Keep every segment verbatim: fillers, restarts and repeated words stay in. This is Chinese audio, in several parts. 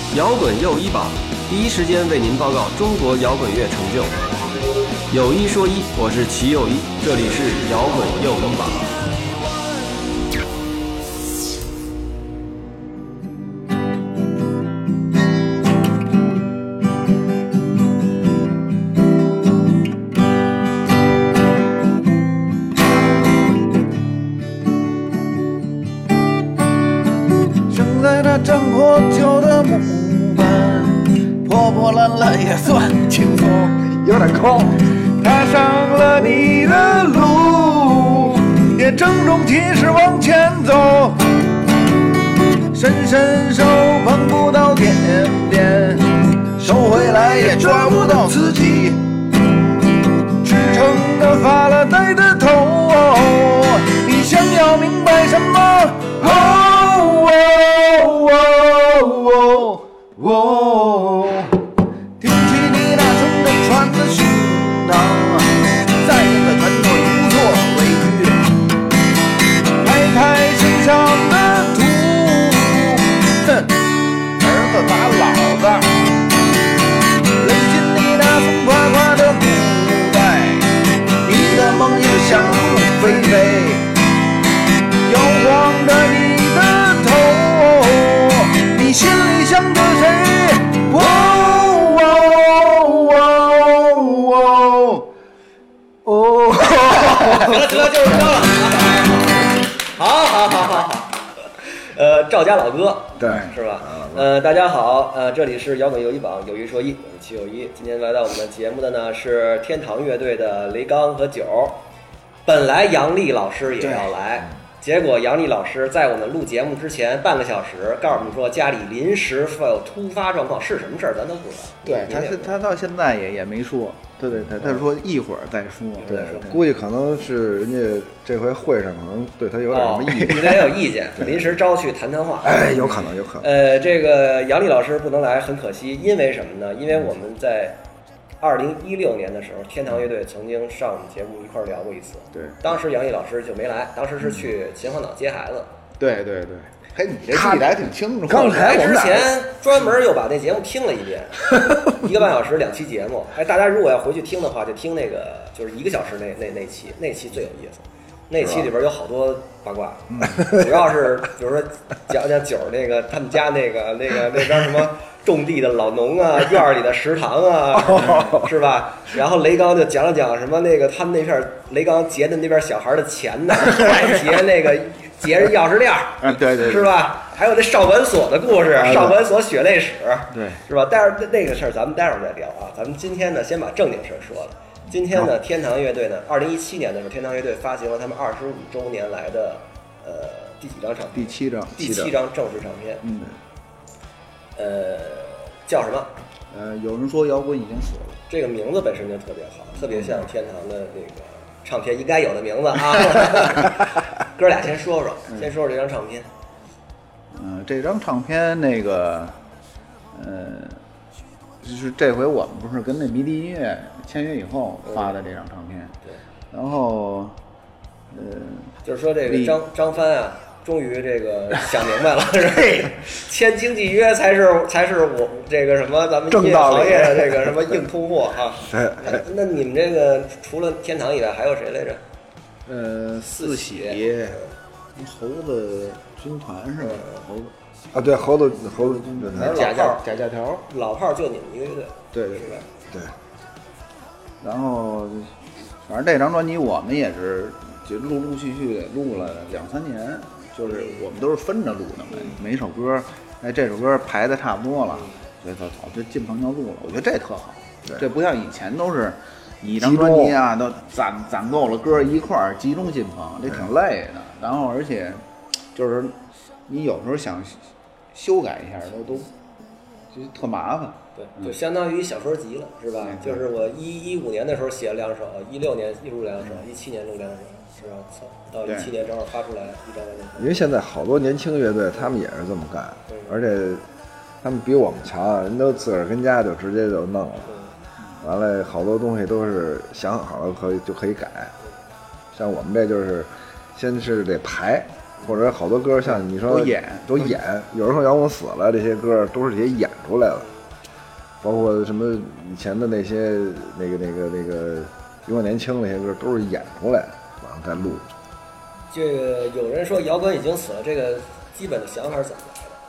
摇滚又一榜，第一时间为您报告中国摇滚乐成就。有一说一，我是齐又一，这里是摇滚又一榜。 生在那张破旧的木板，破破烂烂也算轻松，有点空。踏上了你的路，也郑重其事往前走，伸伸手碰不到点点，收回来也抓不到自己，支撑着发了呆的头。你想要明白什么？哦哦哦哦哦，挺起你那撑着船的胸膛，再硬的拳头也无所畏惧，拍拍身上的土，哼，儿子打老子，扔进你那松垮垮的骨袋，你的梦也想入非非，摇晃着你的头，你心里想着谁？哦哦哦哦哦！ 得了得了，就是这了。好好好好好。呃，赵家老哥， 对， 是吧？呃，大家好，呃，这里是摇滚又一榜，有一说一，我是齐友一。今天来到我们的节目的呢是天堂乐队的雷刚和九。本来杨丽老师也要来，结果杨丽老师在我们录节目之前半个小时告诉我们说家里临时有突发状况，是什么事儿咱都不知道。 对，他是他到现在也也没说。对对对，他说一会儿再说。 对，估计可能是人家这回会上可能对他有点什么意见， 有点有意见，临时招去谈谈话。 哎，有可能，有可能。 呃，这个杨丽老师不能来，很可惜，因为什么呢？因为我们在二零一六年的时候，天堂乐队曾经上我们节目一块聊过一次。 对， 当时杨丽老师就没来，当时是去秦皇岛接孩子。 对对对，嘿，你这记得还挺清楚。 刚才我们之前专门又把那节目听了一遍，一个半小时两期节目。哎，大家如果要回去听的话，就听那个就是一个小时那那那期，那期最有意思。那期里边有好多八卦，主要是比如说讲讲九那个他们家那个那个那边什么种地的老农啊，院里的食堂啊，是吧？然后雷刚就讲了讲什么那个他们那片雷刚劫的那边小孩的钱呢，还劫那个劫人钥匙链， 嗯，对对， 是吧？还有这少管所的故事，少管所血泪史， 对， 是吧？待会儿那个事儿咱们待会儿再聊啊，咱们今天呢先把正经事儿说了。今天呢，天堂乐队呢，二零一七年的时候，天堂乐队发行了他们二十五周年来的呃第几张唱片？ 第七张， 第七张正式唱片。 嗯， 呃，叫什么？ 呃，有人说摇滚已经死了， 这个名字本身就特别好，特别像天堂的那个唱片应该有的名字啊。哥俩先说说，先说说这张唱片。 嗯、呃，这张唱片那个，呃。就是这回我们不是跟那迷笛音乐签约以后发的这张唱片， 对， 然后，呃， 就是说这个张张帆啊，终于这个想明白了，是签经纪约才是才是我这个什么咱们音乐行业的这个什么硬通货啊。那, 那你们这个除了天堂以外还有谁来着？ 呃，四喜、猴子军团是吧？猴子。 啊，对，猴子猴子军团， 假假假假条， 老炮就你们一个乐队， 对对对对。 然后，反正这张专辑我们也是就陆陆续续录了两三年，就是我们都是分着录的，每每首歌，哎，这首歌排的差不多了，所以走走就进棚就录了。我觉得这特好，这不像以前都是一张专辑啊，都攒攒够了歌一块儿集中进棚，这挺累的。然后而且就是你有时候想修改一下都都就特麻烦， 对，就相当于小说集了，是吧？就是我一一五年的时候写了两首，一六年录两首，一七年录两首，是吧？到一七年正好发出来一张完整。 因为现在好多年轻乐队他们也是这么干，而且他们比我们强，人都自个儿跟家就直接就弄了，完了好多东西都是想好了可以就可以改，像我们这就是先是得排。 或者好多歌像你说都演都演，有人说摇滚死了，这些歌都是这些演出来的，包括什么以前的那些那个那个那个永远年轻那些歌都是演出来，然后再录。 这个有人说摇滚已经死了，这个基本的想法是怎么来的？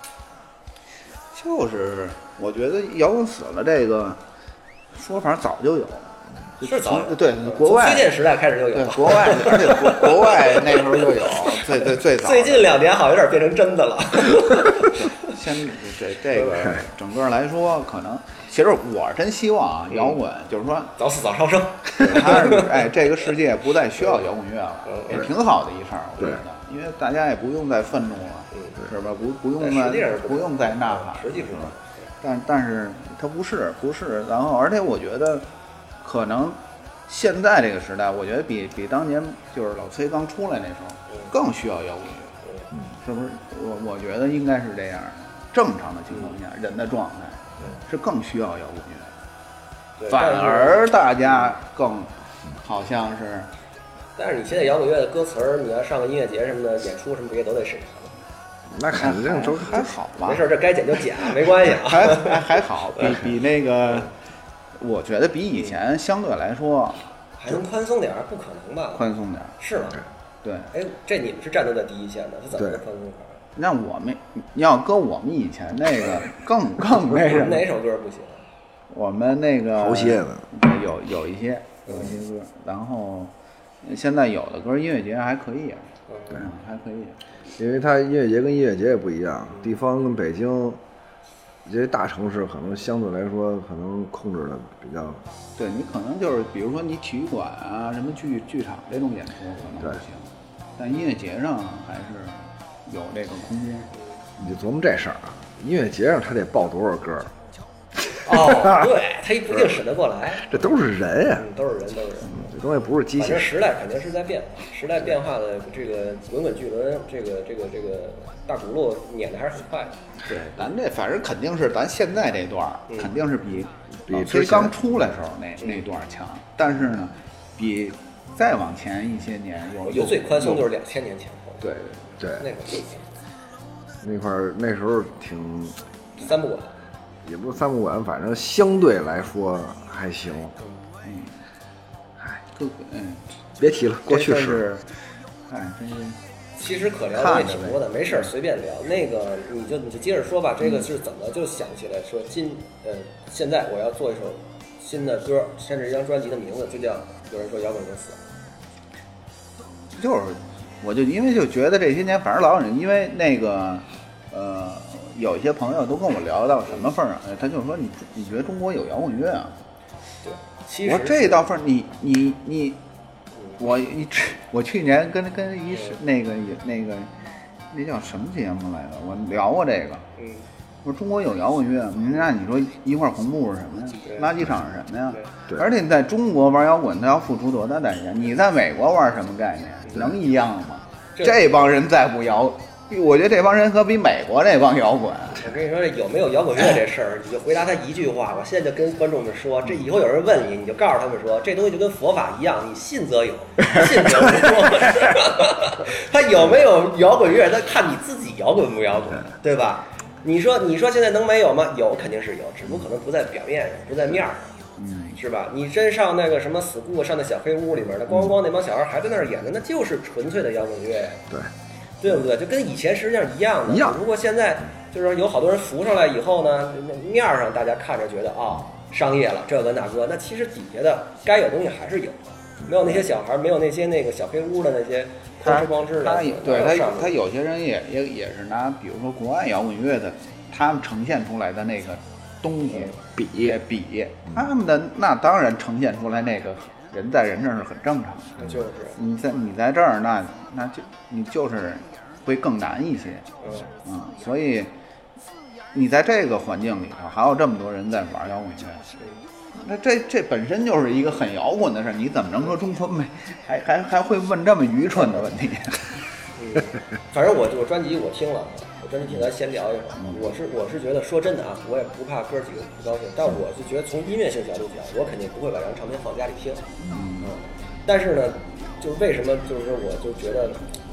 就是我觉得摇滚死了这个说法早就有， 是早有对国外从崔健时代开始就有， 对国外，而且国国外那时候就有，最最最早。 最近两年好像有点变成真的了。 先这这个整个来说，可能其实我真希望啊，摇滚就是说早死早超生。 他是哎，这个世界不再需要摇滚乐了，也挺好的一事儿，我觉得，因为大家也不用再愤怒了，是吧？不不用再不用再呐喊， 实际是吧？ 但但是它不是不是，然后而且我觉得可能现在这个时代，我觉得比比当年就是老崔刚出来那时候更需要摇滚乐，是不是？我我觉得应该是这样的。正常的情况下，人的状态是更需要摇滚乐，反而大家更好像是。 但是你现在摇滚乐的歌词儿，你要上个音乐节什么的演出什么的也都得审查。 那肯定都还好吧， 没事，这该剪就剪，没关系啊。 还还还好，比比那个，我觉得比以前相对来说还能宽松点儿，不可能吧？ 宽松点儿是吗？ 对。 哎，这你们是站在在第一线的，他怎么宽松法？ 那我们要搁我们以前那个更更那什么？ 哪首歌不行？ 我们那个好些的， 有有一些有一些歌，然后现在有的歌音乐节还可以，对，还可以。 因为它音乐节跟音乐节也不一样，地方跟北京这些大城市可能相对来说可能控制的比较。 对，你可能就是比如说你体育馆啊，什么剧剧场这种演出可能不行，但音乐节上还是有这个空间。 你就琢磨这事儿啊，音乐节上他得报多少歌？ 哦，对，他一不定审得过来。 这都是人呀、啊嗯，都是人，都是人。 嗯，这东西不是机器。 反正时代肯定是在变化，时代变化的这个滚滚巨轮，这个这个这个大轱辘碾的还是很快的。 对，咱这反正肯定是咱现在这段、嗯、肯定是比比之刚出来时候那、嗯、那段强，但是呢，比再往前一些年有， 我觉得最宽松就是两千年前后。 对对， 那会儿那块儿那时候挺三不管。 也不是三不管，反正相对来说还行。 嗯，哎，各嗯， 别提了，过去式。 哎，真是。 其实可聊的也挺多的，没事儿随便聊。那个你就你就接着说吧，这个是怎么就想起来说今呃现在我要做一首新的歌，甚至一张专辑的名字就叫有人说摇滚乐死了。 就是，我就因为就觉得这些年反正老有人因为那个呃。有一些朋友都跟我聊到什么份儿上，他就说你你觉得中国有摇滚乐啊？ 对，其实我这到份儿，你你你，我一我去年跟跟一那个那个那叫什么节目来着？我聊过这个。 嗯。 我说中国有摇滚乐，那你说一块红布是什么呀？垃圾场是什么呀？ 对。 而且你在中国玩摇滚，他要付出多大代价？你在美国玩什么概念？能一样吗？这帮人再不摇。我觉得这帮人可比美国这帮摇滚。 我跟你说，有没有摇滚乐这事儿，你就回答他一句话。我现在就跟观众们说，这以后有人问你，你就告诉他们说，这东西就跟佛法一样，你信则有，信则无。他有没有摇滚乐，他看你自己摇滚不摇滚，对吧？你说，你说现在能没有吗？有，肯定是有，只不过可能不在表面上，不在面上。嗯，是吧？你真上那个什么 school 上那小黑屋里面的，咣咣那帮小孩还在那儿演的，那就是纯粹的摇滚乐。 对。 对不对？就跟以前实际上一样的， 一样。 不过现在就是说有好多人浮上来以后呢，面上大家看着觉得啊、哦，商业了这个那个，那其实底下的该有东西还是有，没有那些小孩，没有那些那个小黑屋的那些光吃光吃的。 他对他他有些人也也也是拿，比如说国外摇滚乐的，他们呈现出来的那个东西比比他们的那当然呈现出来那个人在人这儿是很正常的， 就是你在你在这儿那那就你就是会更难一些，嗯嗯，所以你在这个环境里头还有这么多人在玩摇滚乐，那这这本身就是一个很摇滚的事，你怎么能说中国没还还还会问这么愚蠢的问题？ 嗯，反正我我专辑我听了，我专辑听咱先聊一会儿。我是我是觉得说真的啊，我也不怕哥几个不高兴，但我是觉得从音乐性角度讲，我肯定不会把这张唱片放家里听。嗯，但是呢，就是为什么就是说我就觉得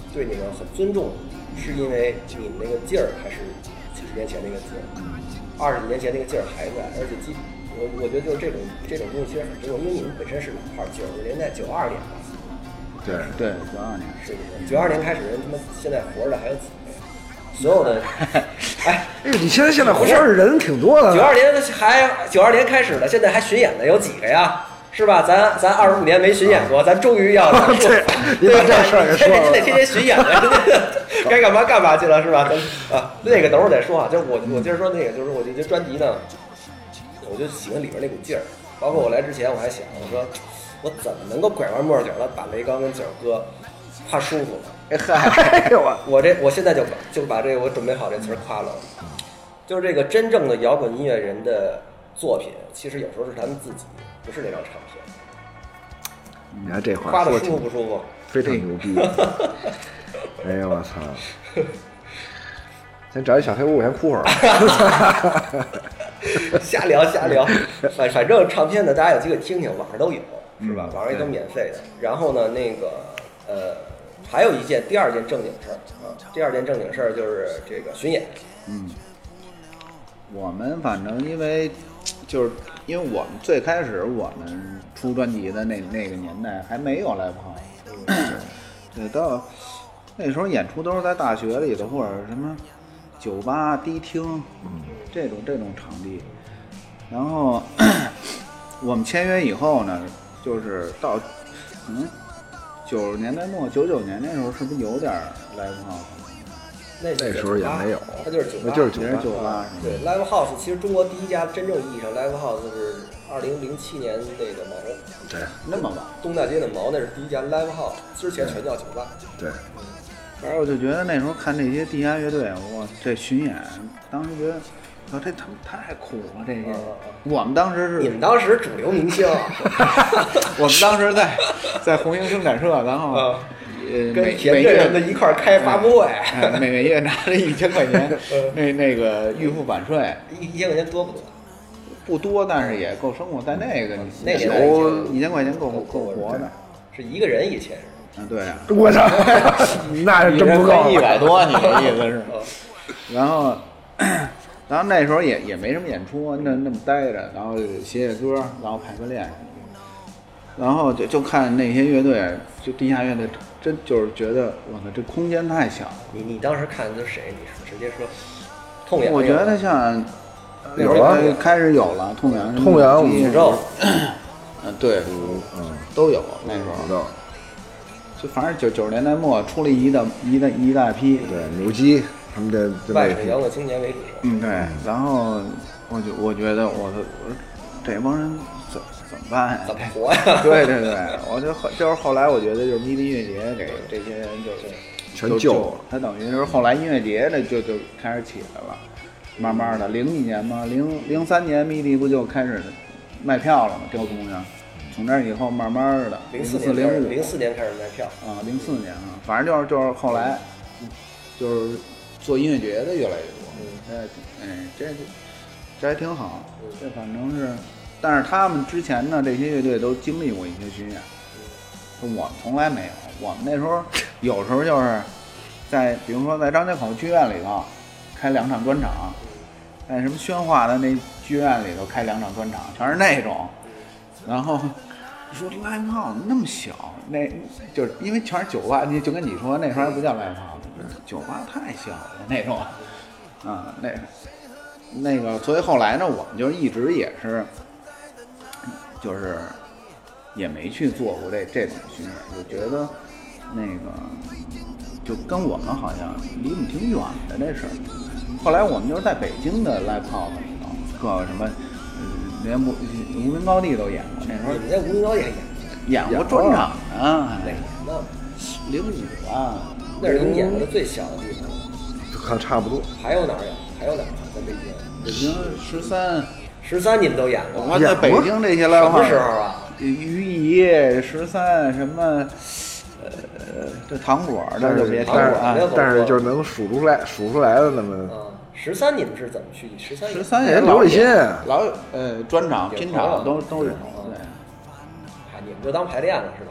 对你们很尊重，是因为你们那个劲儿还是几十年前那个劲儿，二十几年前那个劲儿还在，而且基我我觉得就是这种这种东西其实很重要，因为你们本身是老炮儿，九十年代九二年吧， 对对，九二年是不是？九二年开始人他妈现在活着的还有几个？所有的，哎， 哎，你现在现在活着人挺多的。 九二年还九二年开始的，现在还巡演的有几个呀？是吧？咱咱二十五年没巡演过，咱终于要了。 对，你把这事儿给说了。 你得天天巡演了，该干嘛干嘛去了，是吧？咱啊，那个等会儿再说啊。就是我我接着说那个，就是我这些专辑呢，我就喜欢里边那股劲儿。包括我来之前，我还想，我说我怎么能够拐弯抹角的把雷刚跟景儿哥夸舒服了。 哎嗨，我我这我现在就把就把这个我准备好这词儿夸了，就是这个真正的摇滚音乐人的作品，其实有时候是他们自己，不是那张唱片。 你看这话夸的说舒服不舒服？ 非常牛逼！哎呀，我操！先找一小黑屋，我先哭会儿。 瞎聊瞎聊，反反正唱片呢，大家有机会听听，网上都有，是吧？网上也都免费的。然后呢，那个呃。还有一件，第二件正经事儿啊，第二件正经事儿就是这个巡演。 嗯，我们反正因为就是因为我们最开始我们出专辑的那那个年代还没有 live house，嗯、对，到那时候演出都是在大学里头或者什么酒吧、迪厅，嗯，这种这种场地。然后我们签约以后呢，就是到可能。九十年代末、九九年那时候是不是有点 live house？ 那那时候也没有， 它就是酒吧， 那就是酒吧。酒吧对 live house， 其实中国第一家真正意义上 live house 是二零零七年那个毛， 对， 那么晚， 东大街的毛那是第一家 live house， 之前全叫酒吧。 对， 反正我就觉得那时候看这些地下乐队，哇，这巡演，当时觉得。说这他们太苦了，这些。我们当时是你们当时主流明星， 我们当时在在红星生产社，然后呃跟田震人的一块开发布会， 每每月拿着一千块钱，那那个预付版税， 一一千块钱多不多？ 不多，但是也够生活。在那个那年代，一千块钱够够活的， 是一个人一千。 嗯，对啊， 我操，那是真不够， 一百多，你的意思是？然后。然后那时候也也没什么演出，那那么待着，然后写写歌，然后排个练，然后就就看那些乐队，就地下乐队，真就是觉得我操，这空间太小。 你你当时看的是谁？你直接说，痛痒。 我觉得像有了， 开始有了痛痒， 痛痒、 宇宙， 嗯，对，嗯，都有那时候。就反正九九十年代末出了一大一大一大批， 对，扭机。他们这外省摇滚青年为主， 嗯，对。然后我就我觉得我我这帮人怎怎么办呀？ 怎么活呀？ 对对对，我就就是后来我觉得就是迷笛音乐节给这些人就全救了。 他等于是后来音乐节的就就开始起来了，慢慢的零几年嘛，零零三年迷笛不就开始卖票了吗？雕东上，从那以后慢慢的零四零五零四年开始卖票啊，零四年啊，反正就是就是后来就是。做音乐节的越来越多，嗯，哎，这这还挺好，这反正是，但是他们之前呢，这些乐队都经历过一些巡演，我们从来没有，我们那时候有时候就是在，比如说在张家口剧院里头开两场专场，在什么宣化的那剧院里头开两场专场，全是那种，然后说 live house 那么小，那就是因为全是酒吧，你就跟你说那时候还不叫 live house。酒吧太小了那种，啊，那那个，所以后来呢，我们就一直也是，就是也没去做过这这种巡演，就觉得那个就跟我们好像离我们挺远的这事儿。后来我们就是在北京的 live house 里头，各什么，嗯，连无无名高地都演过。那时候你在无名高地还演演过专场呢， 哪年呢？ 零五啊。 那是你演过的最小的地方， 看差不多。 还有哪儿呀？还有哪儿？在北京？ 北京十三， 十三你们都演过？ 我在北京这些 live house 什么时候啊？ 于毅、十三什么，呃，这糖果的就别提了啊。 但是就是能数出来，数出来的那么。 啊，十三你们是怎么去？十三十三也刘伟新， 老呃专场、拼场都都有。对。 啊，你们就当排练了是吧？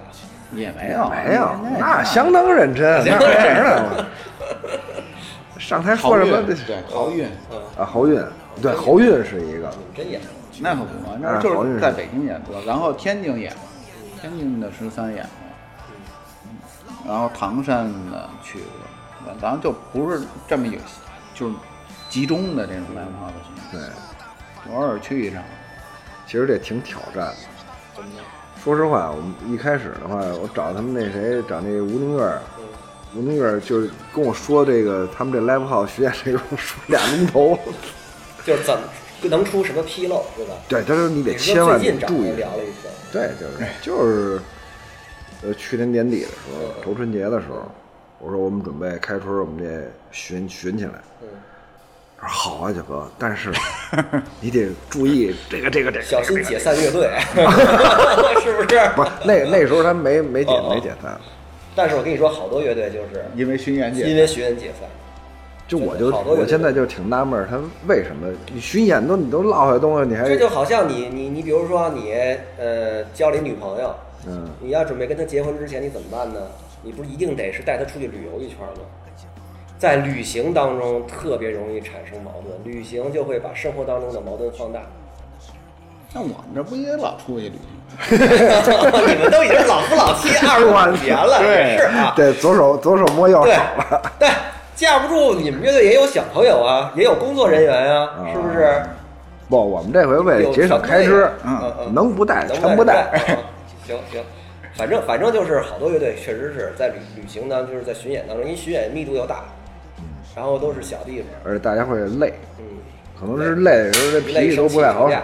也没有没有，那相当认真，那玩意儿上台说什么？ 对，豪运啊，豪运，对，豪运是一个。 真演。 那可不，那就是在北京演过，然后天津演过，天津的十三演过，然后唐山的去过，咱们就不是这么有，就是集中的这种live house，对，偶尔去一场。 其实这挺挑战的。说实话，我们一开始的话，我找他们那谁，找那吴宁月，吴宁月就是跟我说这个，他们这 live house 学院这种说俩钟头， 就是怎么能出什么纰漏，对吧？ 对，他说你得千万得注意。 聊了一次， 对，就是就是，呃，去年年底的时候，头春节的时候，我说我们准备开春，我们得巡巡起来。嗯。他说好啊，九哥，但是你得注意这个这个这个， 小心解散乐队，是不是？ 不是，那那时候他没没解没解散。 但是我跟你说，好多乐队就是因为巡演解， 因为巡演解散。 就我就我现在就挺纳闷，他为什么你巡演都你都落下东西，你还这就好像你你你比如说你呃交了一女朋友，嗯，你要准备跟她结婚之前，你怎么办呢？你不是一定得是带她出去旅游一圈吗？在旅行当中特别容易产生矛盾，旅行就会把生活当中的矛盾放大。 那我们这不也老出去旅行？你们都已经老夫老妻二十五年了，也是啊。 对，左手左手摸右手了。 对，架不住你们乐队也有小朋友啊，也有工作人员啊，是不是？ 不，我们这回为了节省开支，嗯嗯，能不带全不带。 行行。反正反正就是好多乐队确实是在旅旅行当中，就是在巡演当中，因为巡演密度又大，然后都是小地方， 而且大家会累，嗯，可能是累的时候这脾气都不太好使，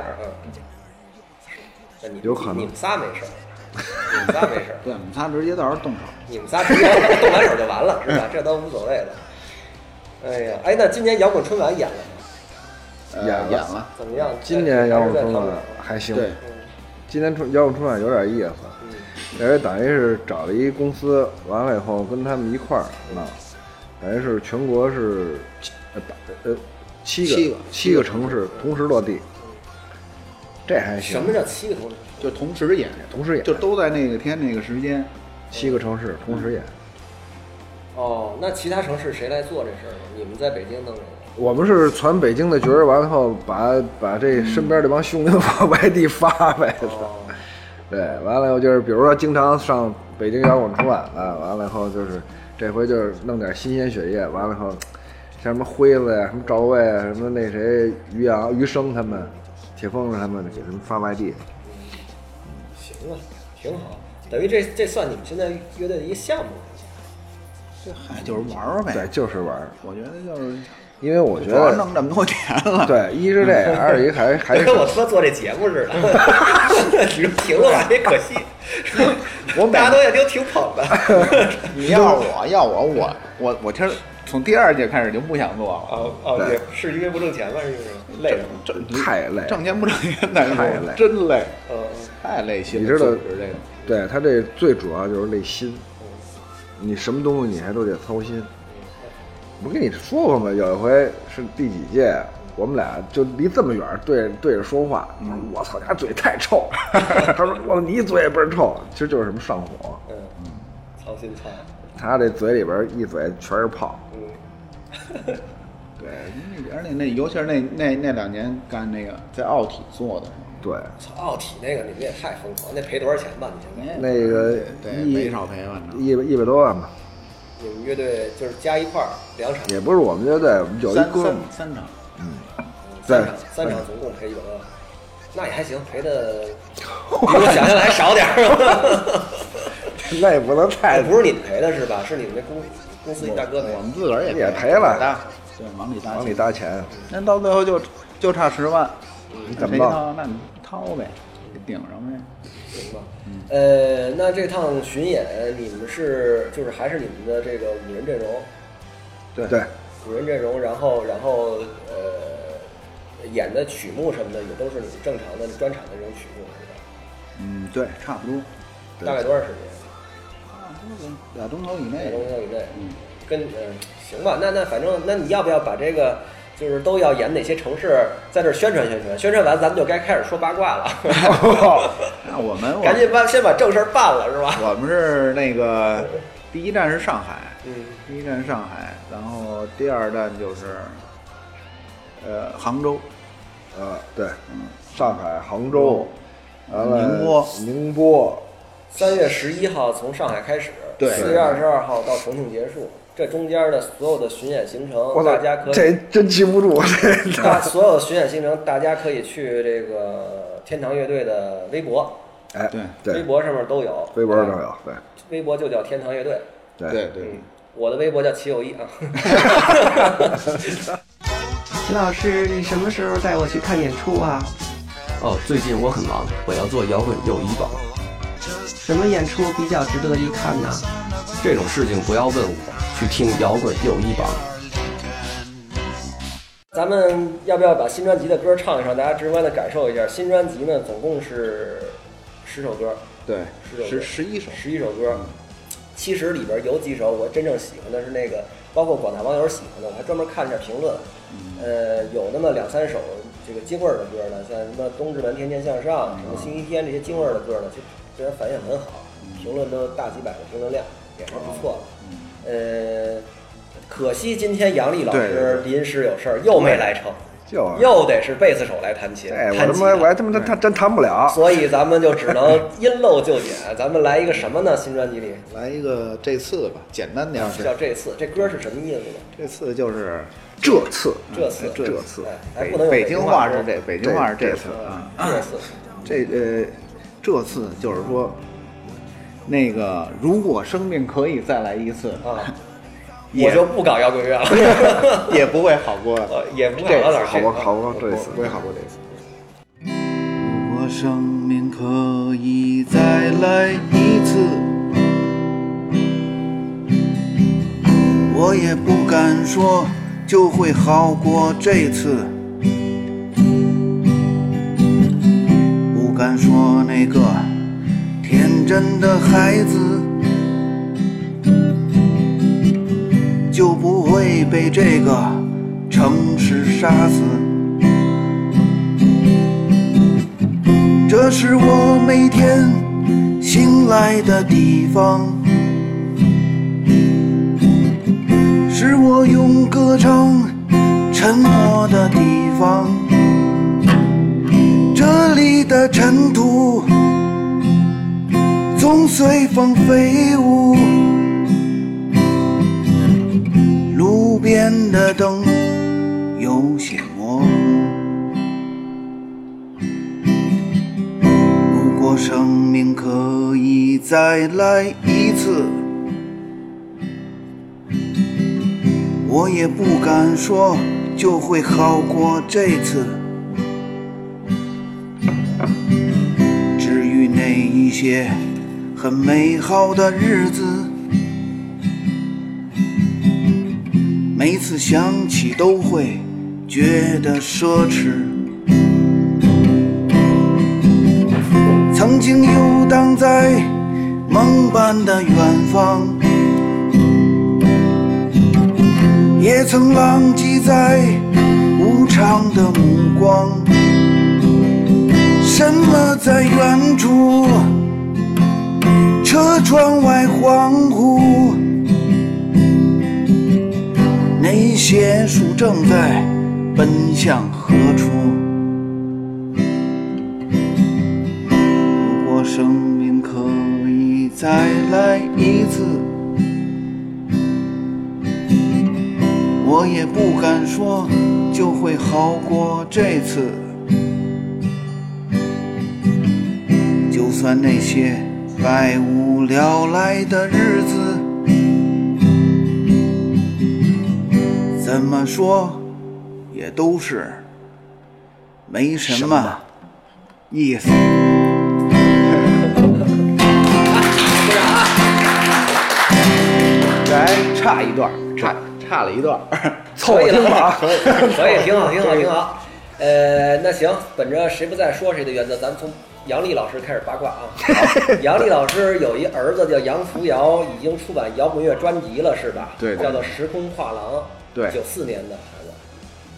嗯， 有可能你们仨没事，你们仨没事， 对，我们仨直接到时候动手， 你们仨直接动完手就完了，是吧？这都无所谓的。哎呀，哎，那今年摇滚春晚演了吗？演演了， 怎么样？ 今年摇滚春晚还行， 对， 今年春摇滚春晚有点意思。也是等于是找了一公司，完了以后跟他们一块儿弄，等于是全国是呃呃七个七个七个城市同时落地，这还行。 什么叫七个同时？ 就同时演， 同时演， 就都在那个天那个时间， 七个城市同时演。 哦，那其他城市谁来做这事儿呢？你们在北京弄这个？ 我们是传北京的角儿，完了后把把这身边这帮兄弟往外地发呗。哦对，完了以后就是，比如说经常上北京摇滚春晚了，完了以后就是这回就是弄点新鲜血液，完了以后像什么辉子呀、什么赵卫啊、什么那谁于洋、于生他们、铁风他们给他们发外地。 行啊，挺好，等于这这算你们现在乐队的一个项目。 这嗨，就是玩儿呗。 对，就是玩儿。 我觉得就是。 因为我觉得弄这么多年了， 对，一是这个，二是一还还是跟我说做这节目似的，你说停了吧，也可惜，我大家都也都挺捧的。 你要我要我我我我其实从第二届开始就不想做了。 哦哦，也是因为不挣钱吧？是不是？累着， 太累， 挣钱不挣钱，但是太累， 真累， 嗯， 太累心。 你知道这个， 对他这最主要就是累心，你什么东西你还都得操心。我跟你说过吗？有一回是第几届，我们俩就离这么远对对着说话。嗯，我操，他嘴太臭。他说我你嘴也不是臭，其实就是什么上火。 嗯嗯，操心操。 他这嘴里边一嘴全是泡。 嗯。对，而且那尤其是那那那两年干那个在奥体做的。 对。 操，奥体那个你们也太疯狂，那赔多少钱吧？你现在？ 那个对没少赔，反正一百一百多万吧。 你们乐队就是加一块儿两场， 也不是我们乐队，我们有一哥们三场， 嗯， 三场三场总共赔一百万，那也还行，赔的比我想象的还少点儿。 那也不能太， 不是你们赔的是吧？是你们那公公司一大哥赔， 我们自个儿也也赔了， 对，往里搭往里搭钱， 那到最后就就差十万， 你怎么办？ 那你掏呗，给顶上呗。 行吧，呃，那这趟巡演你们是就是还是你们的这个五人阵容， 对对， 五人阵容，然后然后呃演的曲目什么的也都是你们正常的专场的这种曲目，是吧？ 嗯，对，差不多。 大概多长时间？ 差不多俩钟头以内。 俩钟头以内，嗯，跟嗯、呃、行吧，那那反正那你要不要把这个就是都要演哪些城市，在这儿宣传宣传，宣传完咱们就该开始说八卦了。 那我们赶紧把先把正事儿办了，是吧？ 我们是那个第一站是上海， 嗯， 第一站是上海，然后第二站就是呃杭州， 啊，对，嗯，上海、杭州，完了宁波， 宁波， 三月十一号从上海开始， 对四月二十二号到重庆结束。这中间的所有的巡演行程，大家可以这真记不住。 大所有的巡演行程，大家可以去这个天堂乐队的微博， 哎， 对对， 微博上面都有， 微博上都有，对， 微博就叫天堂乐队。 对对对， 嗯，我的微博叫齐友一啊。 齐老师，你什么时候带我去看演出啊？哦，最近我很忙，我要做摇滚友谊榜。什么演出比较值得一看呢？这种事情不要问我，去听摇滚友谊榜。 咱们要不要把新专辑的歌唱一唱，大家直观的感受一下？新专辑呢，总共是十首歌， 对， 十十十一首， 十一首歌。其实里边有几首我真正喜欢的是那个，包括广大网友喜欢的，我还专门看了一下评论，呃，有那么两三首这个京味儿的歌呢，像什么《东直门天天向上》、什么《星期天》这些京味儿的歌呢，其实虽然反应很好，评论都大几百个评论量，也是不错的。呃，可惜今天杨丽老师临时有事儿又没来成。 就又得是贝斯手来弹琴， 哎，我他妈我还他妈他真弹不了， 所以咱们就只能因漏就减，咱们来一个什么呢？新专辑里来一个这次吧，简单点儿， 叫这次，这歌是什么意思呢？ 这次就是这次， 这次， 这次， 哎，不能北京话是这，北京话是这次啊，这次， 这呃，这次就是说，那个如果生命可以再来一次啊。我就不搞摇滚乐了， 也不会好过， 也不会好到哪儿去， 好过好过这次， 不会好过这次。 如果生命可以再来一次，我也不敢说就会好过这次，不敢说那个天真的孩子就不会被这个城市杀死。这是我每天醒来的地方，是我用歌唱沉默的地方。这里的尘土总随风飞舞，路边的灯有些模糊。如果生命可以再来一次，我也不敢说就会好过这次。至于那一些很美好的日子，每次想起都会觉得奢侈。曾经游荡在梦般的远方，也曾浪迹在无常的目光。什么在远处，车窗外恍惚，那些树正在奔向何处？如果生命可以再来一次，我也不敢说就会好过这次。就算那些百无聊赖的日子，怎么说也都是没什么意思。 来差一段，差差了一段， 凑合挺好，可以，可以，挺好，挺好，挺好。呃，那行，本着谁不在说谁的原则，咱们从杨丽老师开始八卦啊。杨丽老师有一儿子叫杨福尧，已经出版摇滚乐专辑了，是吧？ 对， 叫做《时空画廊》。 对， 九四年的孩子。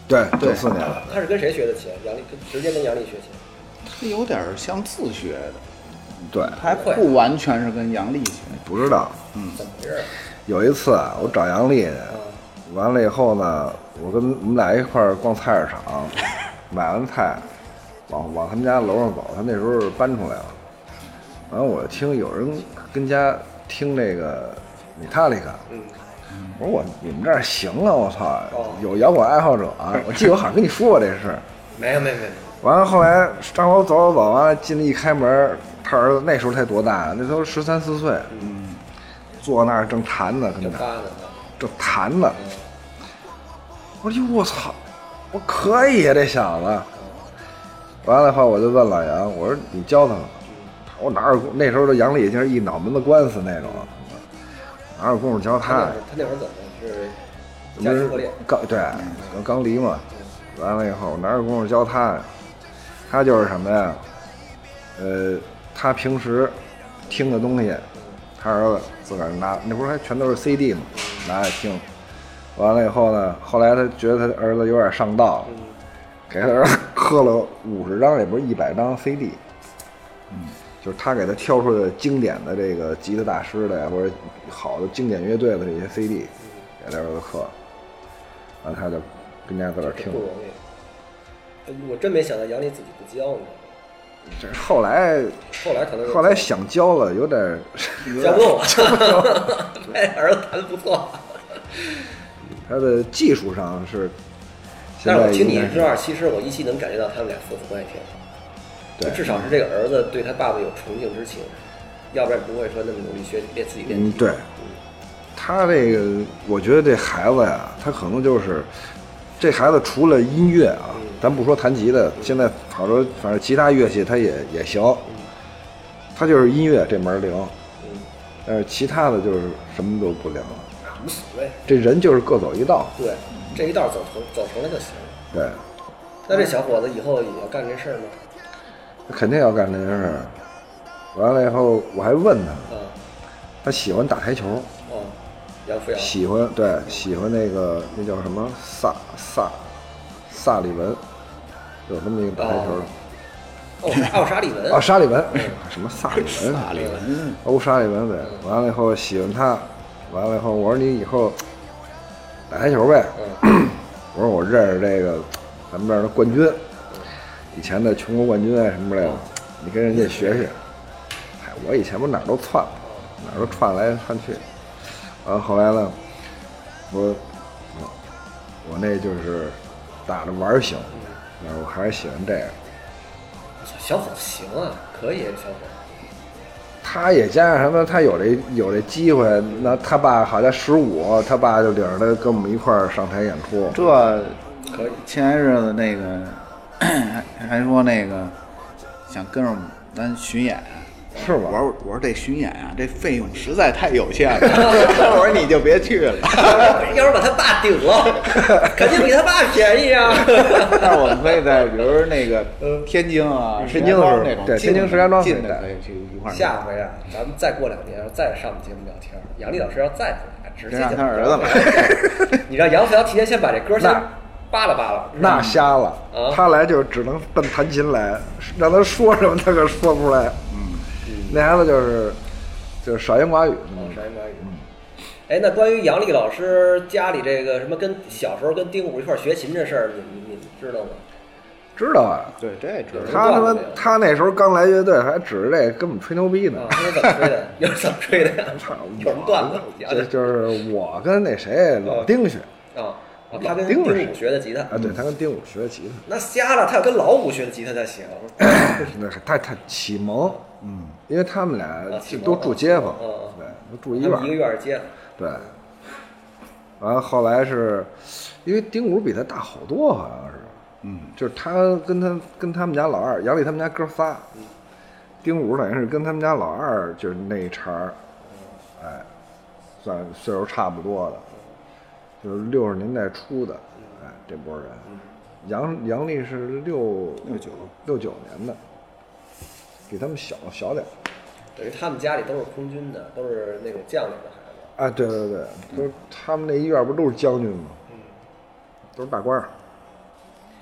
对， 对九四年， 他是跟谁学的琴？杨丽跟直接跟杨丽学琴。 他有点像自学的， 对， 他还不完全是跟杨丽学。 不知道。 怎么回事？ 有一次啊，我找杨丽去，完了以后呢，我跟我们俩一块儿逛菜市场，买完菜，往往他们家楼上走，他那时候搬出来了。完了，我听有人跟家听那个米塔利卡， 嗯， 我说我你们这儿行啊，我操，有摇滚爱好者啊！我记得我好像跟你说过这事。 没有没有没有。 完了后来张楼走走走，完了进来一开门，他儿子那时候才多大，那都十三四岁， 嗯， 坐那儿正弹呢，跟他正发呢。 正弹呢。我说哟，我操，我可以啊，这小子。完了以后我就问老杨，我说你教他了吗？我哪有那时候的杨丽就是一脑门子官司那种，哪有功夫教他？ 他那会儿怎么是家不是庭破裂？ 刚对刚刚离嘛，完了以后哪有功夫教他呀？他就是什么呀？呃，他平时听的东西，他儿子自个儿拿，那不是还全都是 C D 嘛，拿来听。完了以后呢，后来他觉得他儿子有点上道了，给他儿子刻了五十张，也不是一百张 C D。嗯，就是他给他挑出的经典的这个吉他大师的呀，或者好的经典乐队的这些 C D， 给他儿子刻。完了他就跟家在那听。 不容易。我真没想到杨丽自己不教，你知道吗？ 这后来后来可能后来想教了，有点教不动了。哎，儿子弹的不错。 他的技术上是。 但是我听你这段，其实我依稀能感觉到他们俩父子关系挺好。 对， 至少是这个儿子对他爸爸有崇敬之情，要不然不会说那么努力学练自己练。 嗯，对。他这个，我觉得这孩子呀，他可能就是这孩子除了音乐啊， 嗯、 咱不说弹吉他，嗯、现在好多反正其他乐器他也也行，嗯、他就是音乐这门灵， 嗯， 但是其他的就是什么都不灵了， 无所谓。 这人就是各走一道， 对，这一道走成走成了就行了。 对。 那这小伙子以后也要干这事儿吗？ 肯定要干这件事儿。完了以后，我还问他， 嗯、 他喜欢打台球。 哦，杨福阳。 喜欢对，喜欢那个那叫什么萨萨萨里文，有这么一个打台球的。 哦，奥沙利文。 哦，沙利文，什么萨里文？ 萨里文， 欧沙利文对。完了以后喜欢他，完了以后我说你以后打台球呗。 嗯、 我说我认识这个咱们这儿的冠军。以前的全国冠军啊什么之类的，你跟人家学学。哎，我以前不哪儿都窜，哪儿都窜来窜去。完了后来呢，我我我那就是打着玩型，但是我还是喜欢这个。 小伙子行啊，可以，小伙子。 他也加上什么，他有这有这机会，那他爸好像十五，他爸就领着他跟我们一块儿上台演出。 这可以。前些日子那个。还还说那个想跟着咱巡演， 是吧？ 我说我说这巡演啊，这费用实在太有限了。我说你就别去了。 要是把他爸顶了，肯定比他爸便宜啊。 但是我们可以在比如那个天津啊、 天津是那种对天津石家庄近的可以去一块儿。 下回啊，咱们再过两年再上节目聊天，杨丽老师要再回来，直接让他儿子来。 你让杨福阳提前先把这歌先。扒拉扒拉， 那瞎了、 啊！ 他来就只能奔弹琴来，让他说什么他可说不出来。 嗯， 那孩子就是就是少言寡语。 嗯，少言寡语。嗯。哎，那关于杨丽老师家里这个什么跟小时候跟丁武一块学琴这事儿，你你你知道吗？ 知道啊， 对，这也知道。 他他妈他那时候刚来乐队，还指着这跟我们吹牛逼呢。 啊，他是怎么吹的？又是怎么吹的呀？有什么段子？ 就就是我跟那谁老丁学。 啊。哦、他跟丁武学的吉他啊，对，他跟丁武学的吉他。 那瞎了，他要跟老武学的吉他才行。 那他他启蒙，嗯，因为他们俩都住街坊， 嗯、 对，都住一院， 一个院街坊。 对。完了后来是，因为丁武比他大好多，好像是，嗯，就是他跟他跟他们家老二杨丽他们家哥仨，嗯、丁武等于是跟他们家老二就是那一茬儿，哎，算岁数差不多的。就是六十年代初的，哎，这波人，杨杨丽是六六九六九年的，比他们小小点。 等于他们家里都是空军的，都是那种将领的孩子。 啊，对对对，都是他们那一院不都是将军吗？嗯，都是大官儿。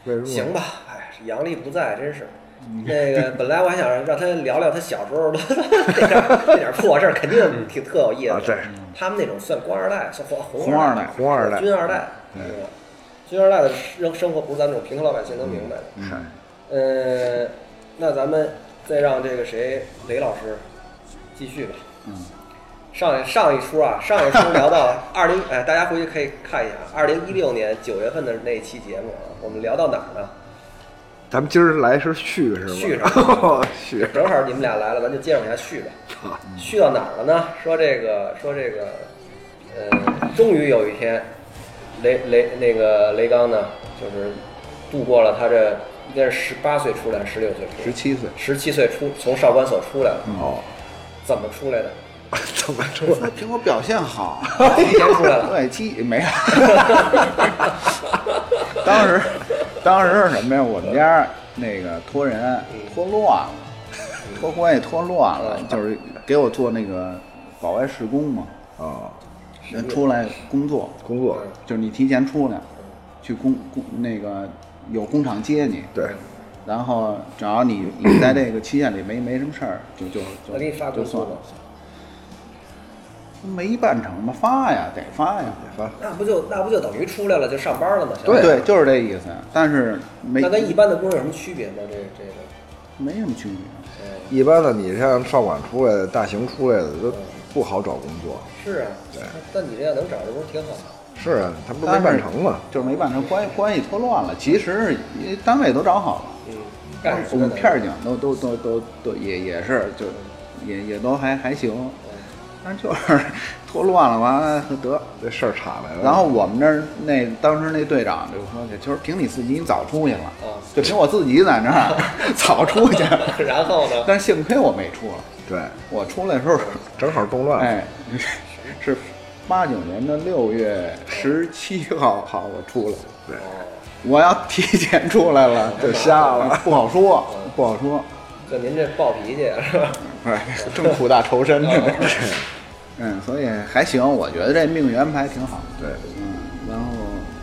为什么？ 行吧，哎，杨丽不在，真是。那个本来我还想让他聊聊他小时候的那点那点破事儿，肯定挺特有意思的。 啊，对， 他们那种算官二代，算红红二代、 红二代、 军二代，对吧？军二代的生生活不是咱这种平头老百姓能明白的。 嗯， 呃，那咱们再让这个谁雷老师继续吧。 嗯。 上上一出啊，上一出聊到二零，哎，大家回去可以看一下，二零一六年九月份的那期节目啊，我们聊到哪儿呢？ 咱们今儿来是续是吗？ 续上， 续， 正好你们俩来了，咱就接着往下续吧。续到哪儿了呢？说这个，说这个，呃，终于有一天，雷雷那个雷刚呢，就是度过了他这应该是十八岁出来，十六岁出来， 十七岁， 十七岁出从少管所出来了。 哦， 怎么出来的？ 怎么出来？ 苹果表现好， 提前出来了。 对，鸡没有。当时，当时是什么呀？我们家那个托人托乱了，托关系托乱了，就是给我做那个保外事工嘛。 啊， 人出来工作， 工作就是你提前出来，去工工那个有工厂接你。 对。 然后只要你你在这个期限里没没什么事儿，就就就给你发就算了。 了。 没办成嘛，发呀，得发呀， 得发。 那不就那不就等于出来了就上班了吗？ 对对，就是这意思。但是没那跟一般的工人有什么区别吗？这这个没什么区别。 一般的，你像少管出来的、大型出来的都不好找工作。 是啊， 对。 但你这样能找着不是挺好的？ 是啊，他不都没办成吗？ 就是没办成，关关系拖乱了。其实单位都找好了， 嗯，干我们片儿警都都都都都也也是就也也都还还行。但就是拖乱了，完了得这事儿岔来了。 然后我们那儿那当时那队长就说：“就是凭你自己，你早出去了， 啊， 就凭我自己在那儿早出去了。 然后呢？ 但是幸亏我没出来。 对， 我出来的时候正好动乱。 哎，是八九年的六月十七号，好我出来。 对， 我要提前出来了就瞎了， 不好说，不好说。 就您这暴脾气是吧？ 哎，正苦大仇深着呢。嗯，所以还行，我觉得这命运安排挺好。 对， 嗯，然后，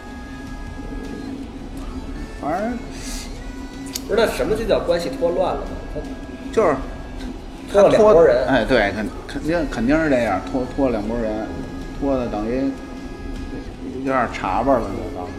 反正不是那什么就叫关系拖乱了呢？他就是拖了两拨人， 哎，对，肯肯定肯定是这样，拖拖了两拨人，拖的等于有点茶吧了，就当时。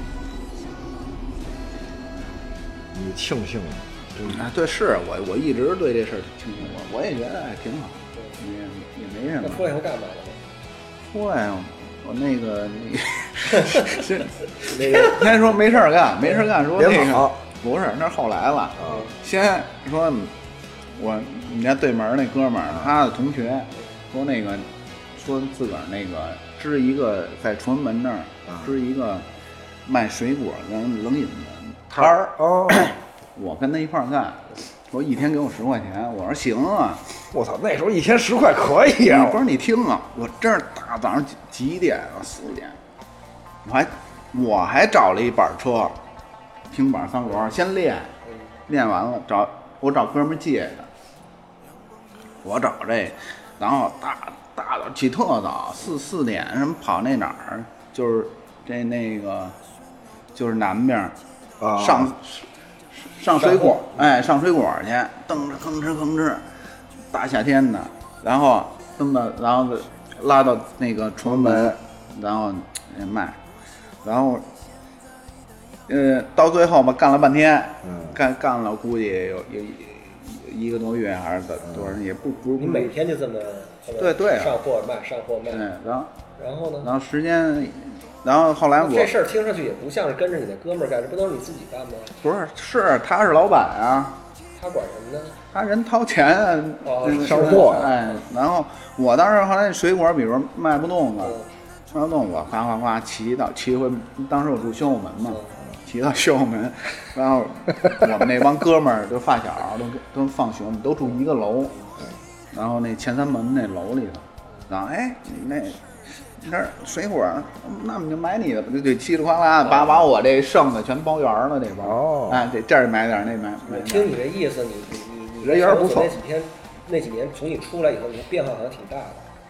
你庆幸啊，对，是我我一直对这事儿庆幸，我我也觉得哎挺好，也也没什么。 那出来以后干嘛了？ 出来呀，我那个那是那个先说没事儿干，没事儿干说那个不是，那是后来了。先说我我们家对门那哥们儿，他的同学说那个说自个儿那个支一个在崇文门那儿支一个卖水果跟冷饮的摊儿哦。 我跟他一块儿干，说一天给我十块钱，我说行啊。 我操，那时候一天十块可以啊！ 不是你听啊，我这是大早上几几点啊？四点，我还我还找了一板车，平板三轮，先练，练完了找我找哥们借的，我找这，然后大大早起特早，四四点什么跑那哪儿，就是这那个就是南边啊上。上水果，哎，上水果去，蹬着吭哧吭哧，大夏天的，然后蹬到，然后拉到那个崇文门，然后卖，然后，呃，到最后吧，干了半天， 嗯， 干干了，估计有有一个多月还是多少，也不不是。 你每天就这么对对上货卖，上货卖， 对，然后然后呢？ 然后时间。然后后来我这事儿听上去也不像是跟着你的哥们儿干，这不都是你自己干吗？ 不是，是他是老板啊， 他管什么呢？ 他人掏钱啊， 哦， 上货， 哎，然后我当时后来水果，比如卖不动了， 嗯、 卖不动我哗哗哗骑到骑回，当时我住宣武门嘛， 嗯、 骑到宣武门，然后我们那帮哥们儿都发小都都放学，我们都住一个楼，然后那前三门那楼里头，然后哎那。这水果，那我们就买你的吧，就就稀里哗啦把把我这剩的全包圆了，这帮。 哦。 哎，这这儿买点，那买买。 听你这意思，你你你人缘不错。 那几天那几年从你出来以后，你变化好像挺大的。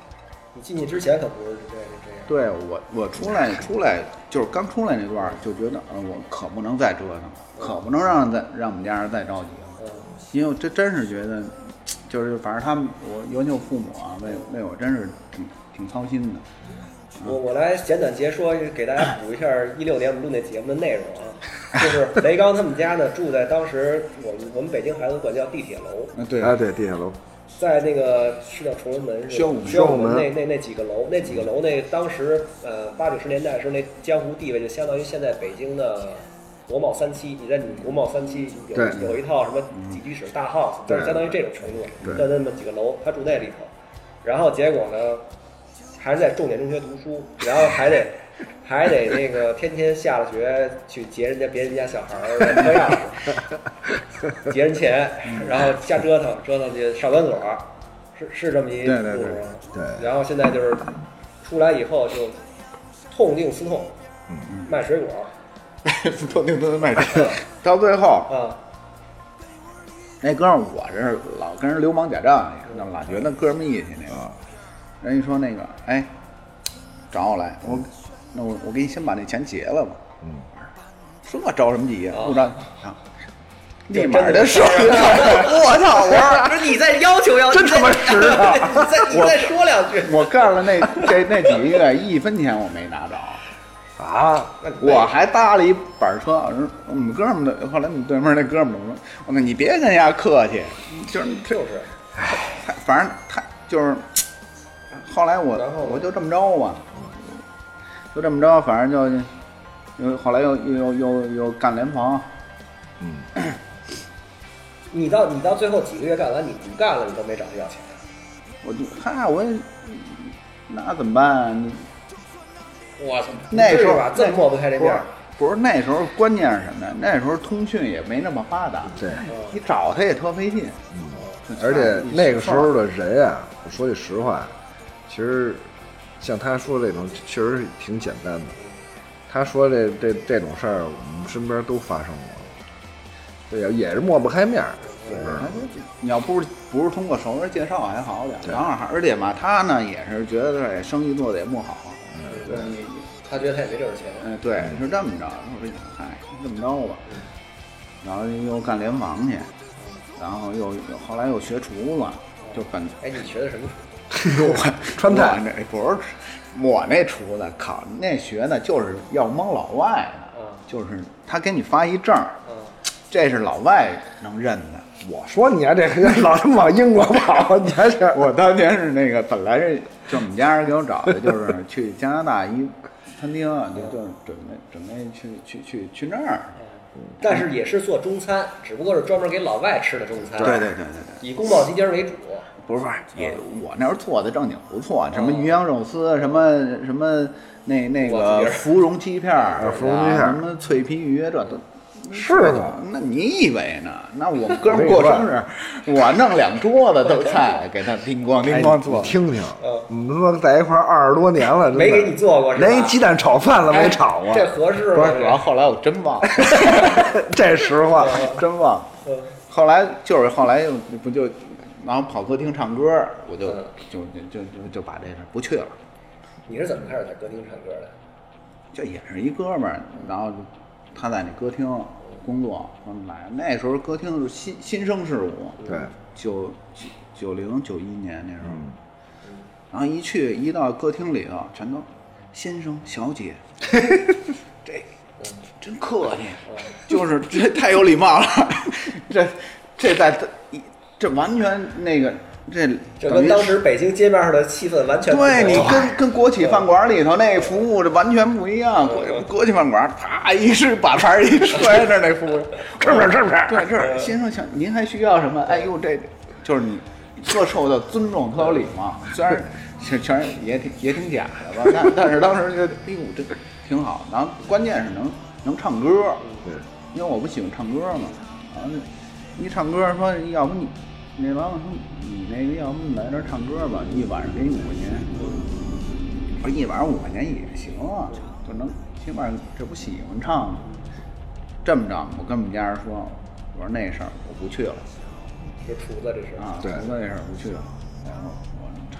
你进去之前可不是这样这样。 对我，我出来出来就是刚出来那段儿，就觉得，呃，我可不能再折腾，可不能让再让我们家人再着急了， 嗯， 因为这真是觉得，就是反正他们我尤其我父母啊，为为我真是挺挺操心的。 我我来简短解说，给大家补一下一六年我们录那节目的内容啊，就是雷刚他们家呢住在当时我们我们北京孩子管叫地铁楼， 嗯，对啊，对，地下楼， 在那个是叫崇文门，是宣武门宣武宣武门那那那几个楼，那几个楼那当时呃八九十年代是那江湖地位就相当于现在北京的国贸三期，你在你国贸三期有对有一套什么几居室大 house， 对就是相当于这种程度， 对在那么几个楼，他住那里头，然后结果呢？还是在重点中学读书，然后还得还得那个天天下了学去劫人家别人家小孩儿的车钥匙，劫人钱，然后瞎折腾折腾去上管所，是是这么一对对对故事吗？ 对然后现在就是出来以后就痛定思痛， 嗯， 卖水果多定多卖车，到最后啊， 那哥们儿我这老跟人流氓假账去，那老觉得哥们义气那个。人一说那个，哎，找我来，我那我我给你先把那钱结了吧。 嗯， 这着什么急呀？ 啊不着啊，立马的手， 我操！我说你再要求要求， 真他妈实啊！ 你再你再说两句。 我干了那这那几个月，一分钱我没拿着。 啊， 我还搭了一板车，我们哥们儿的，后来我们对面那哥们儿说：“我说你别跟人家客气，就是就是， 他反正他就是。”后来我然后我就这么着吧，就这么着，反正就又后来又又又又干联防。 嗯， 你到你到最后几个月干完，你不干了，你都没找他要钱。 我就嗨，我那怎么办？你我操， 那时候吧，这么抹不开这面儿。 不是那时候关键是什么呀？那时候通讯也没那么发达， 对， 你找他也特费劲。 嗯，而且那个时候的人啊，我说句实话，其实像他说的这种，确实挺简单的。他说这这这种事儿，我们身边都发生过，对呀，也是抹不开面儿。 对，你要不是不是通过熟人介绍还好点，然后而且嘛，他呢也是觉得这生意做的也不好， 嗯， 对，他觉得他也没挣着钱。 嗯，对，是这么着。我说，嗨，这么着吧，然后又干联防去，然后又又后来又学厨子，就本哎，你学的什么？ 我川菜我那不是我那厨子，考那学的就是要蒙老外的， 嗯就是他给你发一证， 嗯， 这是老外能认的。 我说你啊，这个老他妈往英国跑，你还是我当年是那个本来是就我们家人给我找的，就是去加拿大一餐厅，就就准备准备去去去去那儿。 但是也是做中餐，只不过是专门给老外吃的中餐。 对对对对对。 以宫保鸡丁为主。 不是，也我那时候做的正经不错，什么鱼香肉丝，什么什么那那个芙蓉鸡片儿， 芙蓉鸡片儿什么脆皮鱼，这都是的。 那你以为呢？那我们哥们过生日，我弄两桌子都菜给他叮咣叮咣做。 你听听，我们他妈在一块儿二十多年了， 没给你做过是吧？ 连一鸡蛋炒饭了没炒过。 这合适吗？ 不是，主要后来我真忘了， 这实话， 真忘了。后来就是后来又不就。然后跑歌厅唱歌，我就、嗯、就就就就把这事不去了。 你是怎么开始在歌厅唱歌的？ 这也是一哥们儿，然后他在那歌厅工作，我们来那时候歌厅是新新生事物， 对， 九九零九一年那时候， 嗯、 然后一去一到歌厅里头，全都先生小姐，这真客气，就是这太有礼貌了，这这在一。这完全那个，这这跟当时北京街面上的气氛完全不同。 对你跟跟国企饭馆里头那服务这完全不一样。国国企饭馆，啪一是把盘一摔那那服务，是不是？是不是？对，这儿先生想您还需要什么？哎呦，这就是你特受到尊重，特有礼貌。虽然全全也挺也挺假的吧，但但是当时觉得，哎呦，这挺好。然后关键是能能唱歌， 对， 因为我不喜欢唱歌嘛。然后一唱歌说，要不你。那老板说：“你那个，要不你来这儿唱歌吧？一晚上给你五块钱。”我说：“一晚上五块钱也行啊，就能起码这不喜欢唱吗？”这么着，我跟我们家人说：“我说那事儿我不去了。” 这厨子这是啊，厨子这事儿不去了。然后我唱歌，我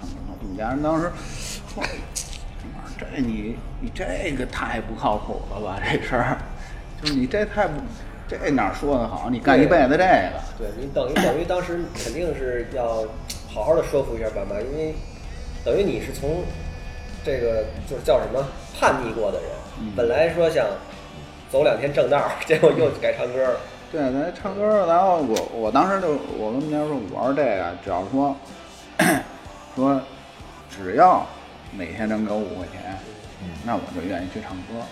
们家人当时说，这你你这个太不靠谱了吧，这事儿，就是你这太不。这哪说的好？你干一辈子这个， 对你等于等于当时肯定是要好好的说服一下爸妈，因为等于你是从这个就是叫什么叛逆过的人，嗯、本来说想走两天正道，结果又改唱歌了。 对，咱唱歌，然后我我当时就我跟人家说，我玩这个，只要说说只要每天能给我五块钱，嗯、那我就愿意去唱歌。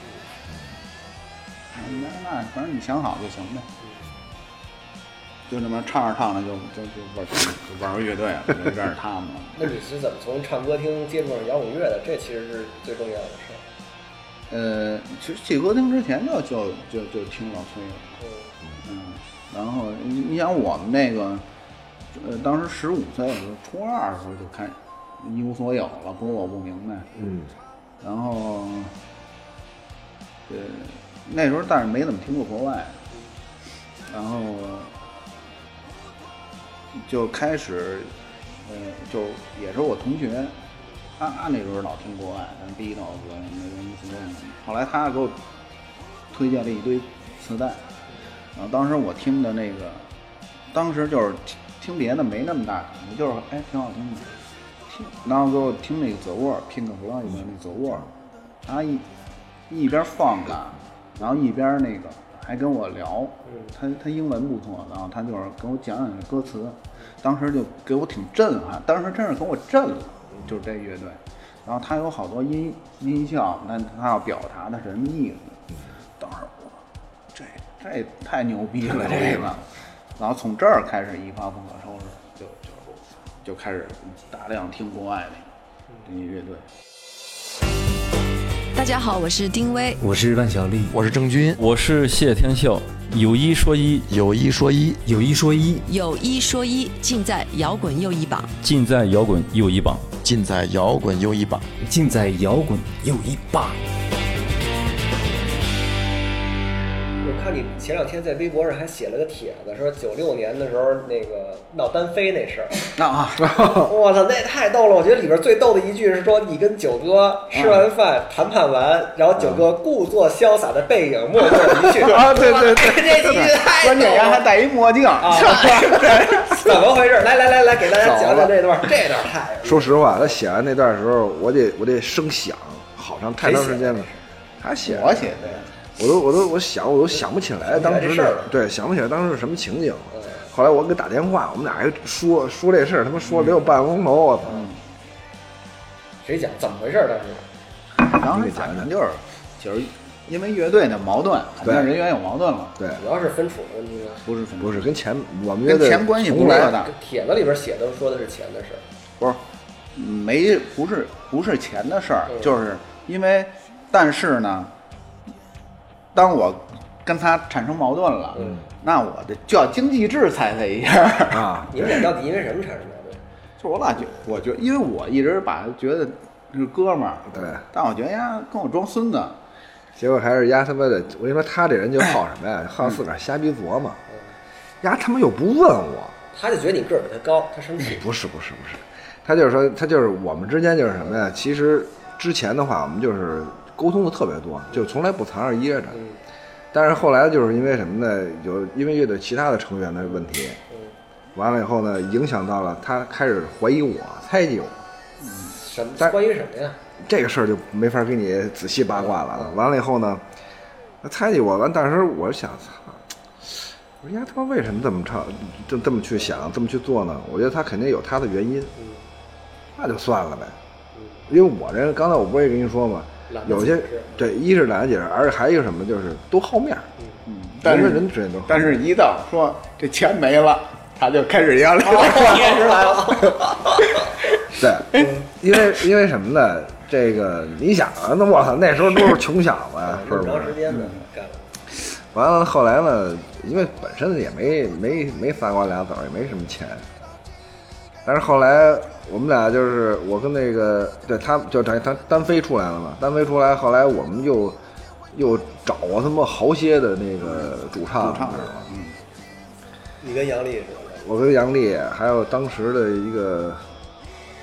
那那反正你想好就行呗，就那么唱着唱着就就就玩就玩个乐队了，就认识他们了。 那你是怎么从唱歌厅接触上摇滚乐的？这其实是最重要的事。 呃，其实去歌厅之前就就就就听老崔了，嗯，然后你你想我们那个，呃，当时十五岁的时候，初二的时候就开一无所有了，不是我不明白， 嗯， 然后，呃。那时候但是没怎么听过国外，然后就开始，呃，就也是我同学，他那时候老听国外，像 Beatles 什么什么什么，后来他给我推荐了一堆磁带，然后当时我听的那个，当时就是听别的没那么大感觉，就是哎挺好听的，听，然后给我听那个 The Wall，Pink Floyd 的那 The Wall， 他一一边放着。然后一边那个还跟我聊，他他英文不错，然后他就是跟我讲讲这歌词，当时就给我挺震撼，当时真是给我震了，就是这乐队。然后他有好多音音效，但他要表达的是什么意思？当时我这这太牛逼了这个，然后从这儿开始一发不可收拾，就就就开始大量听国外的这些乐队。 大家好，我是丁薇， 我是万晓利， 我是郑钧， 我是谢天笑。有一说一， 有一说一， 有一说一， 有一说一，尽在摇滚又一榜， 尽在摇滚又一榜， 尽在摇滚又一榜， 尽在摇滚又一榜。 我看你前两天在微博上还写了个帖子，说九六年的时候那个闹单飞那事儿啊， 我操，那也太逗了！我觉得里边最逗的一句是说，你跟九哥吃完饭谈判完，然后九哥故作潇洒的背影默默离去啊，对对对， 这几句太关键还戴一墨镜啊，怎么回事？来来来来，给大家讲讲这段，这段太…… 说实话，他写完那段的时候，我得我得生想，好长太长时间了。他写我写的呀。 我都我都我想我都想不起来当时的对想不起来当时是什么情景，后来我给打电话，我们俩还说说这事儿，他妈说得有半个钟头，我操！ 谁讲怎么回事？当时， 当时反正就是就是因为乐队的矛盾，肯定人员有矛盾了。 对， 主要是分处的问题。 不是分不是跟钱，我们乐队跟钱关系不大的。 帖子里边写的说的是钱的事儿， 不是没不是不是钱的事儿，就是因为但是呢。当我跟他产生矛盾了，嗯，那我的就要经济制裁他一下啊！ 你们俩到底因为什么产生矛盾？ 就我俩觉，我觉，因为我一直把他觉得是哥们儿， 对， 但我觉得呀跟我装孙子， 结果还是丫他妈的，我跟你说，他这人就好什么呀？好自个儿瞎逼琢磨，丫他妈又不问我， 他就觉得你个儿比他高，他生气。 不是不是不是，他就是说，他就是我们之间就是什么呀？其实之前的话，我们就是沟通的特别多，就从来不藏着掖着。嗯，但是后来就是因为什么呢？有因为乐队其他的成员的问题，嗯，完了以后呢，影响到了他开始怀疑我、猜忌我。 嗯，什么？关于什么呀？ 这个事儿就没法给你仔细八卦了。嗯、完了以后呢，他猜忌我完，但是我想，操，我说呀，他妈为什么这么唱，这这么去想，这么去做呢？我觉得他肯定有他的原因。嗯，那就算了呗。嗯，因为我这刚才我不是也跟你说嘛。有些对，一是懒得解释，而且还有一个什么，就是都好面儿。 嗯，但是人之间都， 但是一到说这钱没了，他就开始压力了， 开始来了。 对，因为因为什么呢？这个你想啊，那我操，那时候都是穷小子呀，是不是？ 长时间的干。 完了，后来呢，因为本身也没没没仨瓜俩枣，也没什么钱。但是后来我们俩就是我跟那个对他就他他单飞出来了嘛，单飞出来，后来我们又又找他妈好些的那个主唱， 主唱嗯， 你跟杨丽是吧？ 我跟杨丽还有当时的一个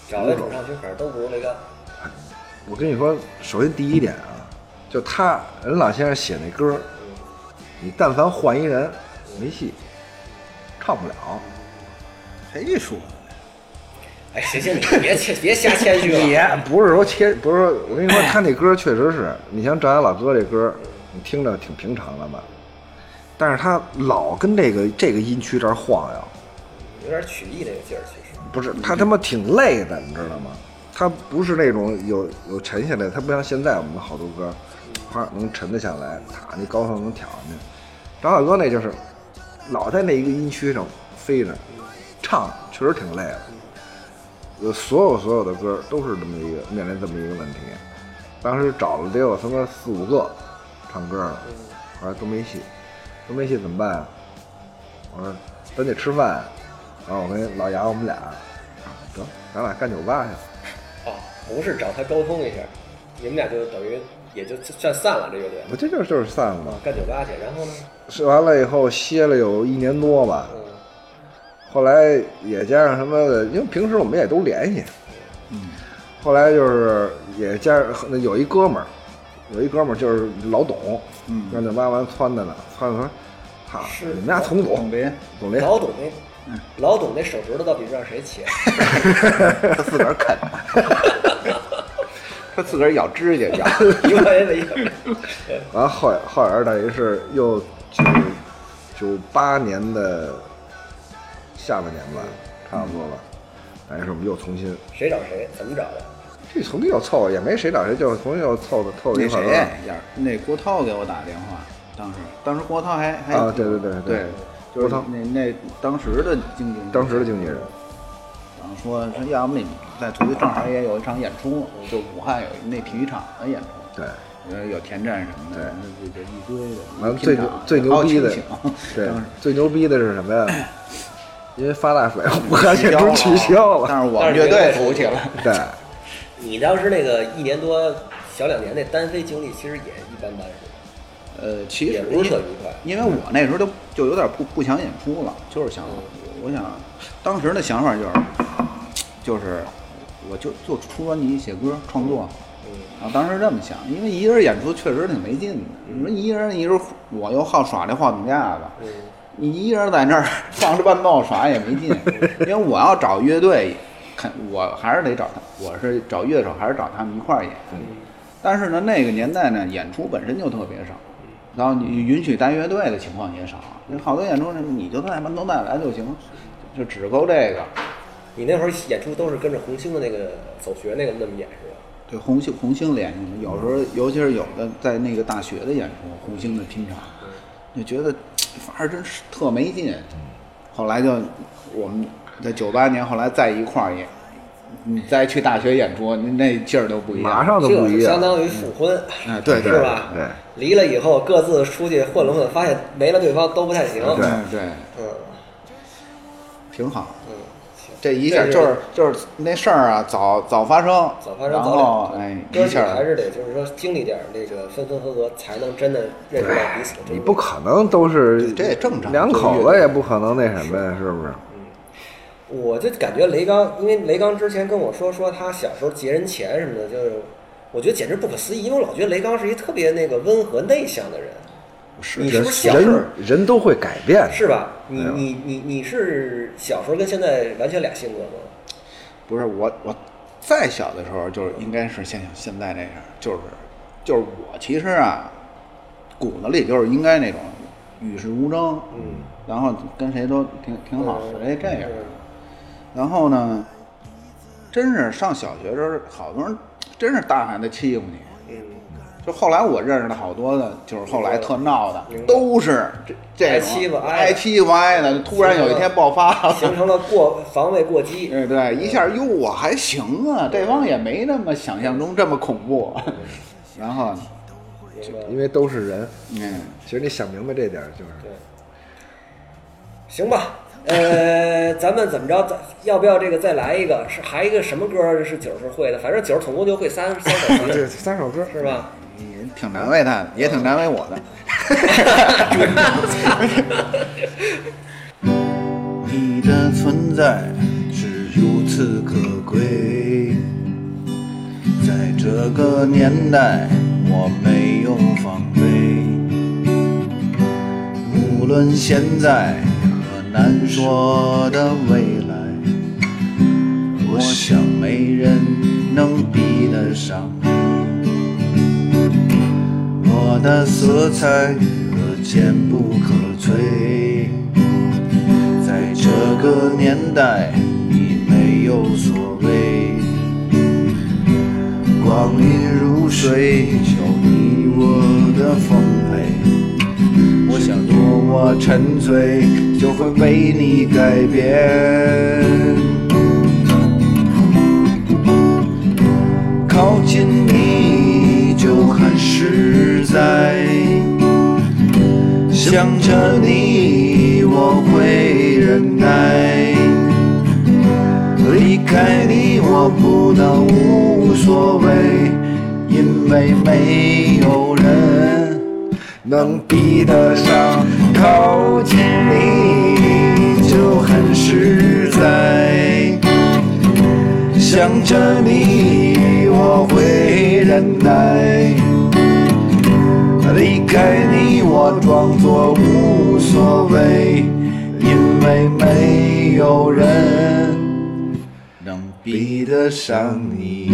找来主唱群，反正都不如雷刚。 我跟你说，首先第一点啊，就他任老先生写那歌，你但凡换一人，没戏，唱不了。 谁说？ 哎，行行，你别别瞎谦虚了。 也不是说谦，不是说，我跟你说，他那歌确实是，你像赵岩老哥这歌，你听着挺平常的吧，但是他老跟这个这个音区这儿晃悠， 有点曲艺那个劲儿，其实不是他他妈挺累的，你知道吗？他不是那种有有沉下来，他不像现在我们好多歌，啪能沉得下来，塔那高头能挑上去。张小哥那就是老在那一个音区上飞着，唱确实挺累的。呃，所有所有的歌都是这么一个面临这么一个问题。当时找了得有分个四五个唱歌的，后来都没戏，都没戏怎么办啊？我说咱得吃饭，然后我跟老杨我们俩得咱俩干酒吧去。 哦，不是找他沟通一下，你们俩就等于也就算散了这乐队。 我这就是就是散了嘛。 干酒吧去，然后呢？ 试完了以后歇了有一年多吧。 嗯。 后来也加上什么的，因为平时我们也都联系。 嗯。 后来就是也加上有一哥们儿，有一哥们儿就是老董， 嗯， 让那妈完撺的呢，撺的说，哈，你们家从董董林， 董林， 老董那，嗯、老董那手指头到底让谁切？ 他自个儿啃，他自个儿咬指甲咬， 一块钱的一个。 完了后后来等于是又九九八年的下半年吧，差不多吧，等于是我们又重新谁找谁，怎么找的？ 这重新又凑，也没谁找谁，就重新又凑的凑一块儿。 那谁呀？那郭涛给我打电话，当时当时郭涛还还啊，对对对对，就是那那当时的经纪人， 当时的经纪人， 然后说说要不你在图正好也有一场演出，就武汉有那体育场的演出， 对， 呃有田震什么的，这这一堆的。 完了最牛最牛逼的，对，最牛逼的是什么呀？因为发大水，武汉演出取消了， 但是我们乐队扶起了， 对。 你当时那个一年多小两年那单飞经历，其实也一般般，是吧？ 呃，其实也不是特愉快， 因为我那时候就就有点不不想演出了，就是想，我想当时的想法就是，就是我就就出专辑、写歌、创作，啊，当时这么想，因为一个人演出确实挺没劲的。你说一个人，一个人我又好耍这话筒架子，你一个人在那儿放着伴奏耍也没劲，因为我要找乐队。看，我还是得找他，我是找乐手，还是找他们一块儿演。嗯、但是呢，那个年代呢，演出本身就特别少，然后你允许带乐队的情况也少。有好多演出，你就带伴奏带来就行，就只够这个。 你那会儿演出都是跟着红星的那个走学那个那么演是吧？ 对，红星红星联系的，有时候尤其是有的在那个大学的演出，红星的拼场，就觉得反正真是特没劲。后来就我们。在九八年，后来在一块儿也，你再去大学演出，那劲儿都不一样， 马上都不一样， 相当于复婚， 哎、嗯，对对， 是吧？ 对， 离了以后各自出去混了混，发现没了对方都不太行， 对对， 嗯， 挺好， 嗯， 这一下就是就是那事儿啊，早早发生， 早发生， 然后哎， 一下还是得就是说经历点这个分分合合，才能真的认识到彼此的。 你不可能都是这也正常， 两口子也不可能那什么呀，是不是？ 我就感觉雷刚，因为雷刚之前跟我说说他小时候劫人钱什么的，就是我觉得简直不可思议，因为我老觉得雷刚是一特别那个温和内向的人。 是你是不是小时候人人都会改变， 是吧？你你你你是小时候跟现在完全俩性格吗？ 不是，我我再小的时候就是应该是像现在那样，就是就是我其实啊骨子里就是应该那种与世无争， 嗯， 然后跟谁都挺挺好的，哎、嗯、这样。然后呢，真是上小学的时候，好多人真是大喊的欺负你。 嗯， 就后来我认识的好多的，就是后来特闹的，都是这这挨欺负挨欺负挨的，突然有一天爆发了， 形成了过防卫过激。 对对，一下哟，我还行啊，对方也没那么想象中这么恐怖。然后， 因为都是人， 嗯， 其实你想明白这点就是。 对。行吧。呃，咱们怎么着？咱要不要这个再来一个？是还一个什么歌是九是会的？反正九总共就会三三首歌， 对，三首歌是吧？ 也挺难为他的，也挺难为我的。你的存在是如此可贵， 这个年代我没有防备，无论现在和难说的未来，我想没人能比得上你。我的色彩可坚不可摧，在这个年代你没有所谓，光阴如水，求你我的丰沛。我想若我沉醉，就会为你改变。靠近你就很实在，想着你我会忍耐，离开你我不能无所谓，因为没有人能比得上靠近你就很实在，想着你我会忍耐，离开你我装作无所谓，因为没有人能比得上你。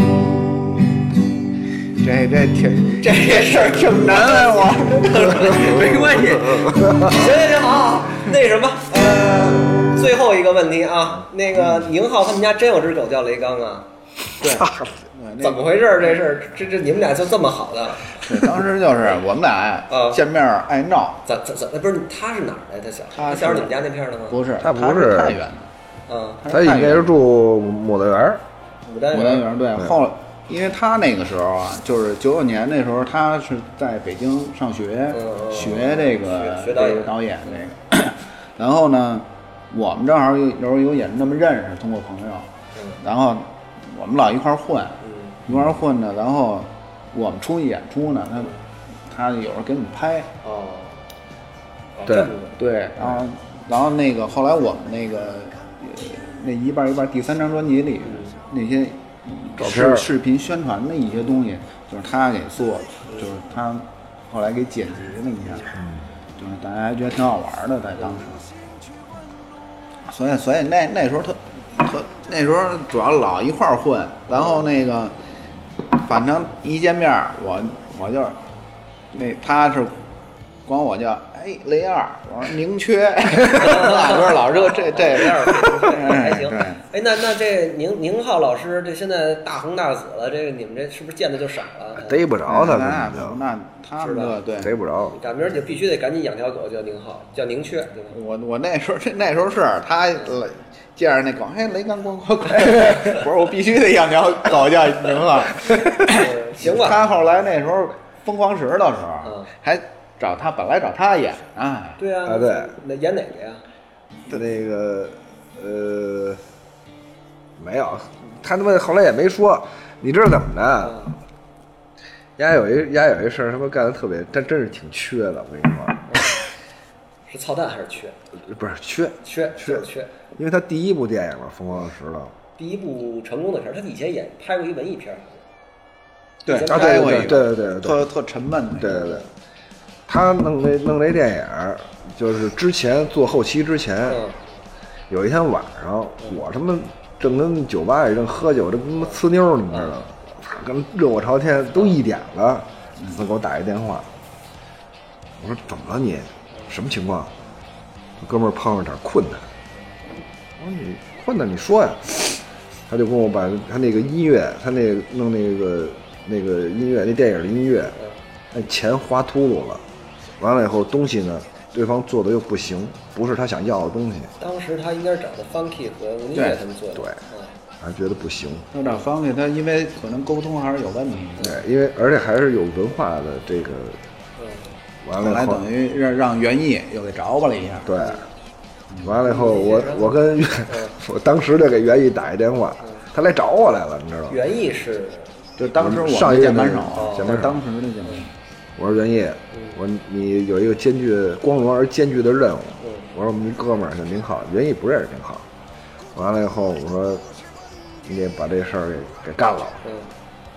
这这挺这事儿挺难啊，我没关系，行行行，好，那什么，呃，最后一个问题啊，那个宁浩他们家真有只狗叫雷刚啊？ 对， 怎么回事？这事儿，这这你们俩就这么好的？ 对，当时就是我们俩呀，见面爱闹。 怎怎怎？不是，他是哪儿的？他小他小时候你们家那片的吗？ 不是， 他不是太远了。 嗯， 他应该是住牡丹园。 牡丹牡丹园对，后来因为他那个时候啊，就是九九年那时候，他是在北京上学， 嗯、 学这个学导演导演这个。然后呢，我们正好有有有也是那么认识，通过朋友， 嗯、 然后我们老一块儿混， 嗯、 一块儿混呢，然后我们出去演出呢，他他有时候给我们拍。 哦。 对对，然后然后那个后来我们那个那一半一半第三张专辑里那些视视频宣传的一些东西，就是他给做的，就是他后来给剪辑了一下，就是大家还觉得挺好玩的，在当时。所以所以那那时候特特那时候主要老一块儿混，然后那个反正一见面我我就那他是管我叫哎雷二，我说宁缺，那不是老说这这雷二还行。 对， 哎，那那这宁宁浩老师这现在大红大紫了，这个你们这是不是见的就少了？ 逮不着他， 那那他们这对逮不着。 赶明儿就必须得赶紧养条狗，叫宁浩，叫宁缺。 我我那时候那时候是他见着那狗，嘿雷刚快快快，我说我必须得养条狗叫宁浩。 行吧。 他后来那时候疯狂石的时候， 嗯， 还。找他本来找他演啊， 对啊， 啊对， 那演哪个呀？ 他那个呃没有，他他妈后来也没说，你知道怎么的？嗯、丫有一丫有一事儿，他妈干的特别，但真是挺缺的，我跟你说。 嗯、是操蛋还是缺？ 不是缺缺缺缺， 因为他第一部电影嘛，《疯狂石头》。 第一部成功的片儿，他以前演拍过一文艺片儿。 对， 啊对对对对对， 特特沉闷的。 对对对。他弄那弄那电影，就是之前做后期之前， 嗯、 有一天晚上，嗯、我他妈正跟酒吧里正喝酒，这他妈呲妞，你知道吗？跟热火朝天，都一点了，他给我打一电话，我说怎么了你？什么情况？哥们儿碰上点困难。我说你困难你说呀。他就跟我把他那个音乐，他那个弄那个那个音乐，那电影的音乐，那钱花秃噜了。完了以后，东西呢，对方做的又不行，不是他想要的东西。 当时他应该是找的 Funky 和吴音乐他们做的， 对，还觉得不行。 他找 Funky，他因为可能沟通还是有问题。 对，因为而且还是有文化的这个。 嗯。 完了以后， 来等于让让袁毅又给着吧了一下。 对。完了以后，我我跟袁，我当时就给袁毅打一电话，他来找我来了，你知道吗？ 袁毅是， 就当时我上一键盘手， 键盘手， 当时的键盘手。 我说袁毅，我说你有一个艰巨、光荣而艰巨的任务。我说我们一哥们儿叫宁浩，袁毅不认识宁浩。完了以后，我说你得把这事儿给给干了。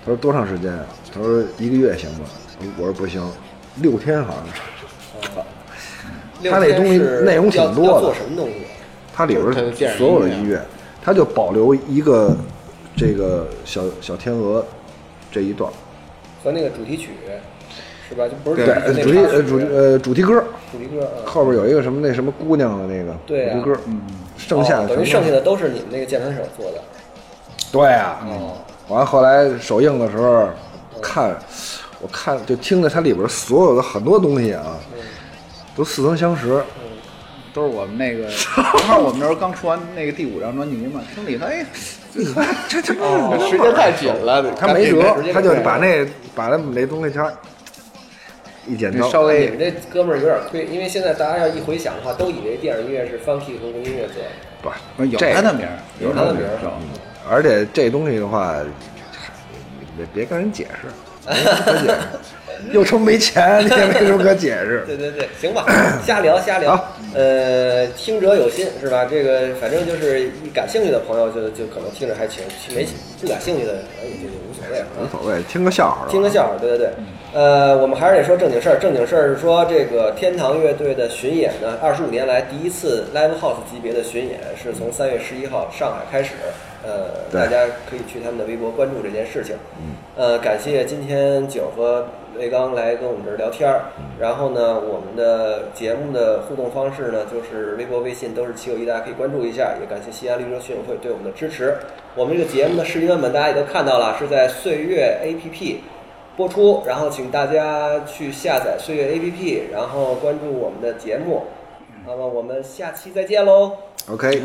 他说多长时间啊？他说一个月行吗？我说不行，六天好像是。他那东西内容挺多的。 做什么东西？ 它里边所有的音乐，它就保留一个这个小小天鹅这一段和那个主题曲是吧？就不是对主题呃主呃主题歌， 主题歌后边有一个什么那什么姑娘的那个主题歌，嗯，剩下等于剩下的都是你们那个键盘手做的。 对啊，哦，完了后来首映的时候看，我看就听着它里边所有的很多东西啊，都似曾相识。 都是我们那个，正好我们那时候刚出完那个第五张专辑嘛，听里头，哎， 这这这时间太紧了， 他没辙，他就把那把那那东西他一剪刀。 稍微你们这哥们儿有点亏，因为现在大家要一回想的话，都以为电影音乐是 Funky 和无音乐做的。 不， 有他的名儿， 有他的名儿。 而且这东西的话，别别跟人解释。又说没钱，你也没什么可解释。 对对对，行吧，瞎聊瞎聊。呃，听者有心是吧？这个反正就是感兴趣的朋友就就可能听着还行，没不感兴趣的也就无所谓了。 无所谓，听个笑话。 听个笑话，对对对。呃，我们还是得说正经事儿。正经事儿是说，这个天堂乐队的巡演呢，二十五年来第一次 live house 级别的巡演，是从三月十一号上海开始。呃，大家可以去他们的微博关注这件事情。嗯，呃，感谢今天九和魏刚来跟我们这儿聊天儿。然后呢，我们的节目的互动方式呢，就是微博、微信都是七友一，大家可以关注一下。也感谢西安绿洲巡演会对我们的支持。我们这个节目的视频版本大家也都看到了，是在岁月 A P P 播出。然后请大家去下载岁月 A P P， 然后关注我们的节目。那么我们下期再见喽。 OK。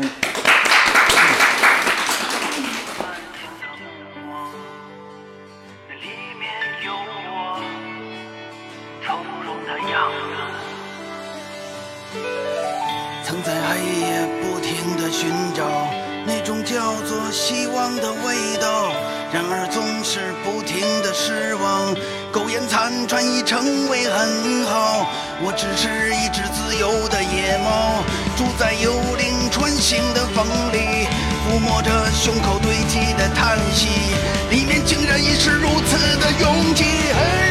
曾在黑夜不停地寻找那种叫做希望的味道，然而总是不停地失望，苟延残喘已成为很好。我只是一只自由的野猫，住在幽灵穿行的风里，抚摸着胸口堆积的叹息，里面竟然已是如此的拥挤。